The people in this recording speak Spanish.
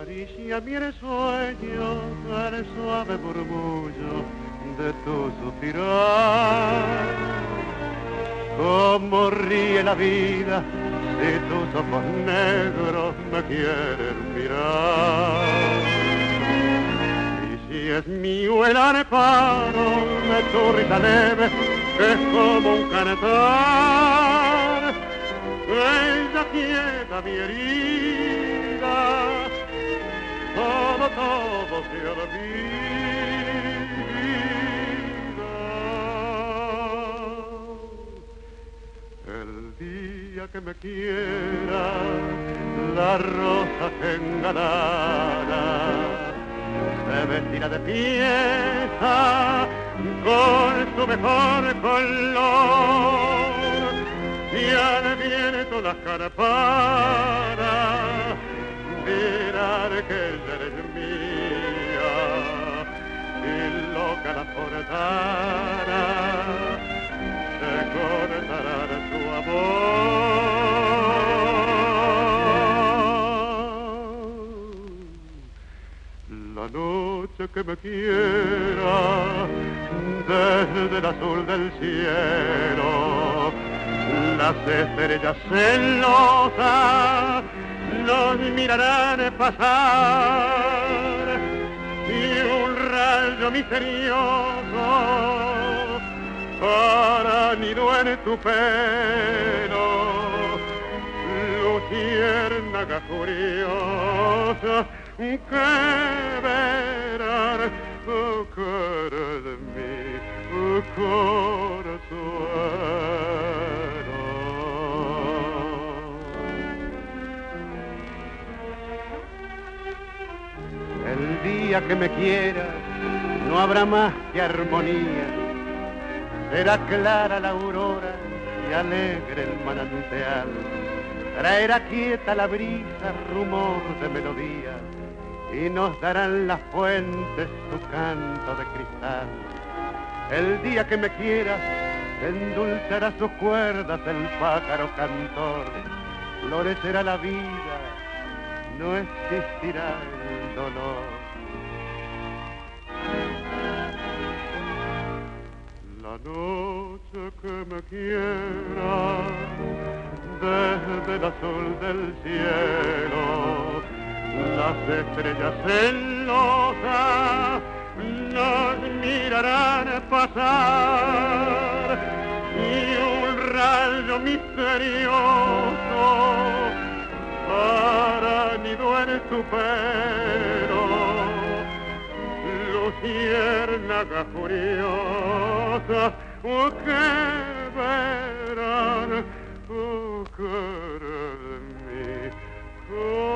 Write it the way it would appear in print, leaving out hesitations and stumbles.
acaricia mi sueño el suave murmullo de tu suspirar. Como ríe la vida si tus ojos negros me quieren mirar. Y si es mío el amparo de tu risa leve, que es como un cantar, ella quieta mi herida, todo se olvida. El día que me quiera, la rosa que engalana se vestirá de fiesta con su mejor color, y al viento las campanas dirán que ella eres mía, y loca la forzana se cortará de su amor. La noche que me quiera, desde el azul del cielo, las estrellas celosas nos mirarán pasar, y un rayo misterioso para nido en tu pelo, luciérnaga curiosa, que verán cara de mi corazón. El día que me quieras no habrá más que armonía, será clara la aurora y alegre el manantial, traerá quieta la brisa rumor de melodía, y nos darán las fuentes su canto de cristal. El día que me quieras endulzará sus cuerdas el pájaro cantor, florecerá la vida, no existirá el dolor. La noche que me quiera, desde el azul del cielo, las estrellas celosas nos mirarán pasar, y un rayo misterioso para nido en tu pelo, luciérnaga furiosa, que verán cara de mi corazón.